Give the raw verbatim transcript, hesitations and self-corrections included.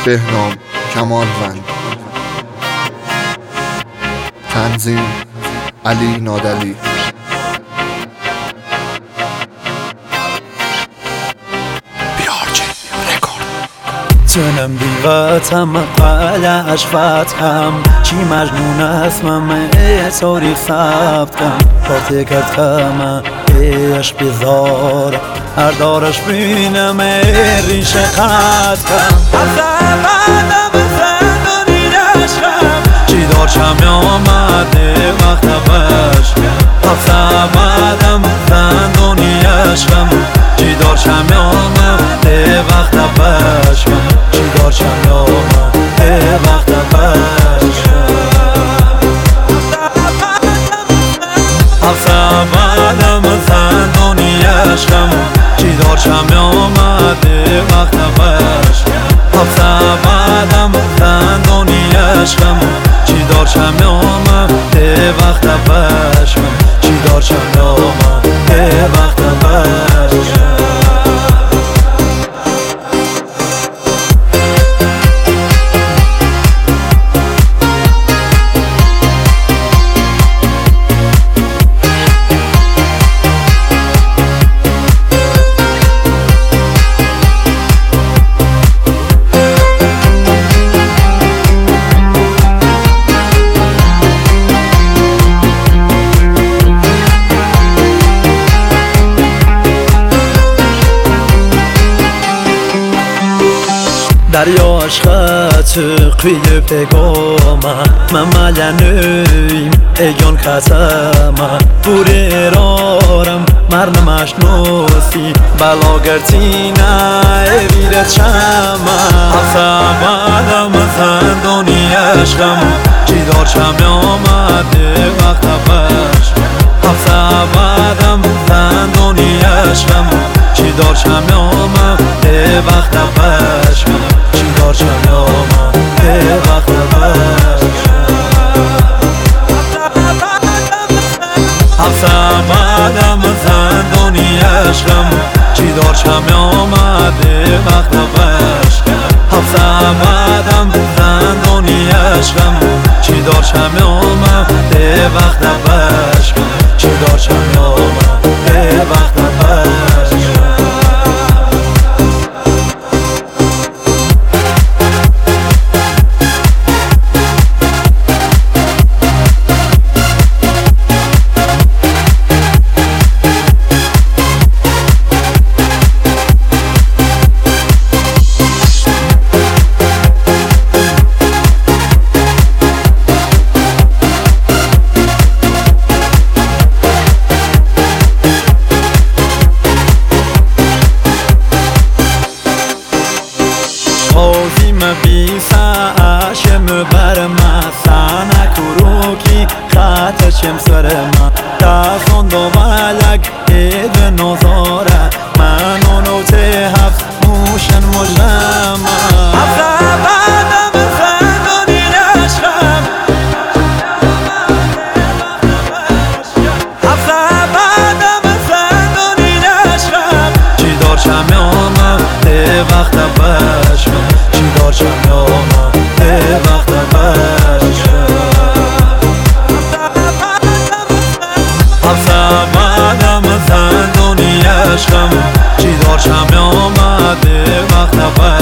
بهنام کمانوند. تنظیم علی نادلی. تنم دیواتم قلعش فتحم چی مجنون اسمم تاریخ ثبت کم پارتی کرد کمه عشق بیزار هر دارش بینم ریشه قد کم حسابم زندانی عشقم چی دارشم آمده وقت بشکم حسابم زندانی عشقم چی دارشم آمده وقت بشکم چی دارشم آمده وقت بشکم حسابم زندانی عشقم چی دارشم آمده وقت بشکم حسابم زندانی عشقم چی دارشم آمده وقت بشکم چی دارشم آمده وقت بشکم دریا عشقت قیل پگامه من ملنویم ایگان خزمه بوری ارارم مرنمش نوسی بلا گرتینه ایرت شمه حسابم زندانی عشقم چی دارشم آمده وقت بشکم حسابم زندانی عشقم چی دارشم آمده وقت بشکم چی دارشم آمده وقت بشکم حسابم زندانی عشقم چی دارشم آمده وقت بشکم حسابم زندانی عشقم چی دارشم آمده وقت بشکم چی دارشم آمده وقت بشکم بیساشم برم سانه کروکی خاتشم سرم دستان دو ولگ اید نظاره من اونو تهفت موشن مجرم حسابم زندانی عشقم حسابم زندانی عشقم چی دارشم آمده وقت بشکم چی دارشم آمده وقت بشکم حسابم زندانی عشقم چی دارشم آمده وقت بشکم